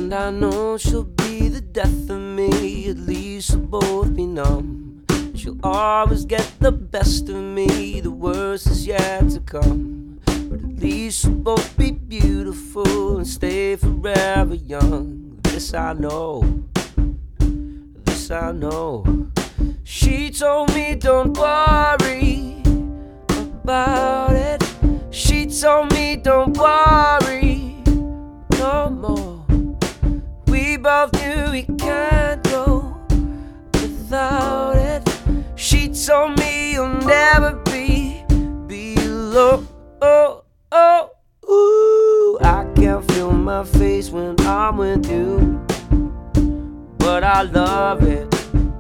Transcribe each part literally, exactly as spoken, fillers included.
And I know she'll be the death of me. At least we'll both be numb. She'll always get the best of me. The worst is yet to come. But at least we'll both be beautiful and stay forever young. This I know, this I know. She told me don't worry about it. She told me don't worry no more. We both knew we can't go without it. She told me you'll never be, be alone. Oh, oh, ooh. I can't feel my face when I'm with you, but I love it,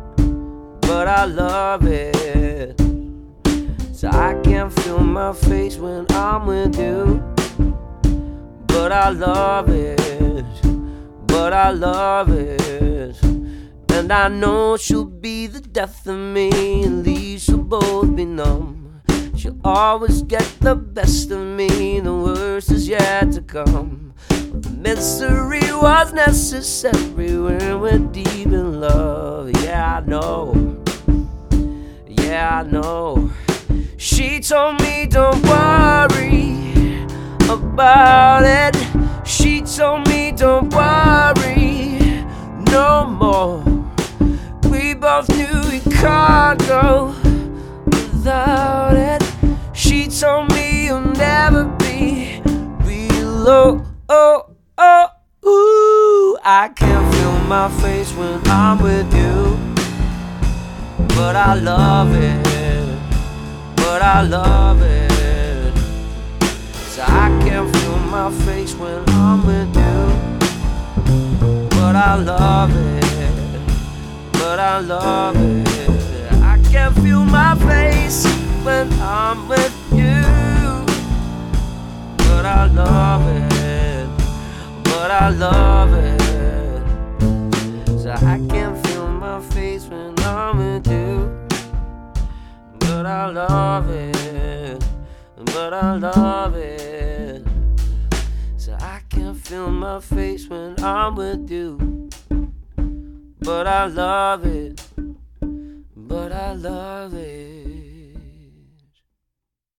but I love it. So I can't feel my face when I'm with you, but I love it, but I love it. And I know she'll be the death of me. At least we'll both be numb. She'll always get the best of me. The worst is yet to come. But the misery was necessary when we're deep in love. Yeah, I know, yeah, I know. She told me don't worry about it. She told me don't worry no more. We both knew we can't go without it. She told me you'll never be below. Oh, oh, ooh. I can't feel my face when I'm with you, but I love it, but I love it. So I can't feel my face when I'm with you, but I love it, but I love it. I can't feel my face when I'm with you, but I love it, but I love it. So I can't feel my face when I'm with you, but I love it, but I love it. So I can't feel my face when I'm with you, but I love it, but I love it.